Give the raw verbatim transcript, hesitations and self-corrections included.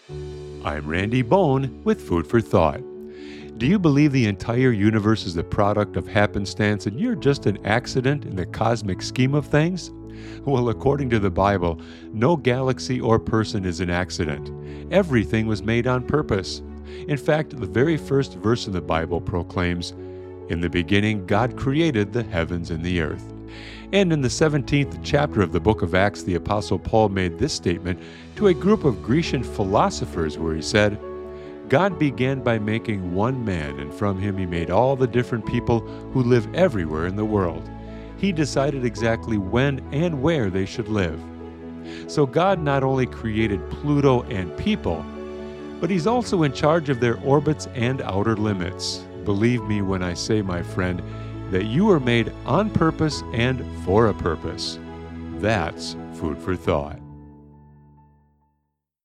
I'm Randy Bone with Food for Thought. Do you believe the entire universe is the product of happenstance and you're just an accident in the cosmic scheme of things? Well, according to the Bible, no galaxy or person is an accident. Everything was made on purpose. In fact, the very first verse in the Bible proclaims, "In the beginning, God created the heavens and the earth." And in the seventeenth chapter of the book of Acts, the Apostle Paul made this statement to a group of Grecian philosophers where he said, "God began by making one man, and from him he made all the different people who live everywhere in the world. He decided exactly when and where they should live." So God not only created Pluto and people, but he's also in charge of their orbits and outer limits. Believe me when I say, my friend, that you were made on purpose and for a purpose. That's food for thought.